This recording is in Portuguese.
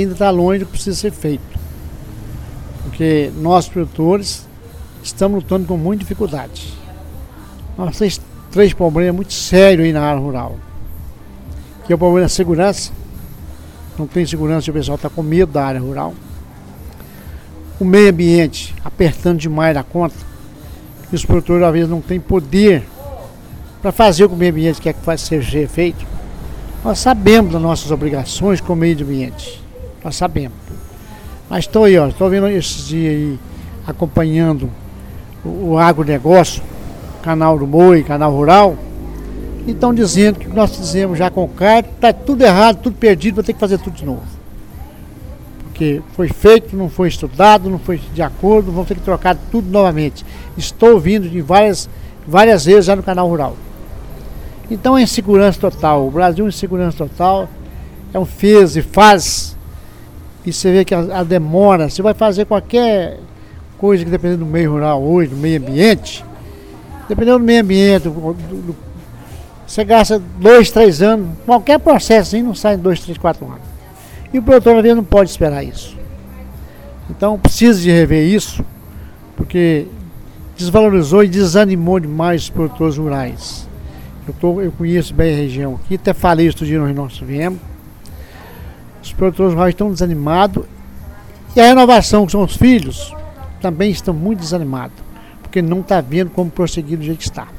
ainda está longe do que precisa ser feito. Porque nós, produtores, estamos lutando com muita dificuldade. Nós temos três problemas muito sérios aí na área rural. Que é o problema da segurança. Não tem segurança e o pessoal está com medo da área rural. O meio ambiente apertando demais na conta. E os produtores, às vezes, não têm poder para fazer o que o meio ambiente quer que seja feito. Nós sabemos das nossas obrigações com o meio ambiente. Nós sabemos. Mas estou aí, estou vendo esses dias aí, acompanhando o agronegócio, canal do Boi, canal rural, e estão dizendo que o que nós fizemos já com o CART está tudo errado, tudo perdido, vai ter que fazer tudo de novo. Porque foi feito, não foi estudado, não foi de acordo, vamos ter que trocar tudo novamente. Estou ouvindo de várias vezes já no canal rural. Então é insegurança total, o Brasil é insegurança total, é um fez e faz, e você vê que a demora, você vai fazer qualquer coisa que dependendo do meio rural hoje, do meio ambiente, dependendo do meio ambiente, você gasta 2, 3 anos, qualquer processo assim não sai em 2, 3, 4 anos. E o produtor às vezes não pode esperar isso. Então precisa de rever isso, porque desvalorizou e desanimou demais os produtores rurais. Eu conheço bem a região aqui, até falei isso dia nós viemos. Os produtores rurais estão desanimados e a renovação, que são os filhos, também estão muito desanimados, porque não está vendo como prosseguir do jeito que está.